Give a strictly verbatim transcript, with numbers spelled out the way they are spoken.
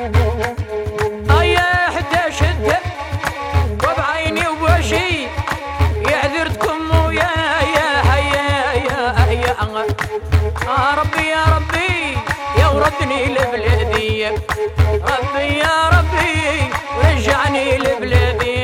ايا حتى شده وبعيني وبوشي يعذرتكم ويا يا هيا يا يا آه ربي يا ربي يا وردني لبلادي ربي يا ربي ورجعني لبلادي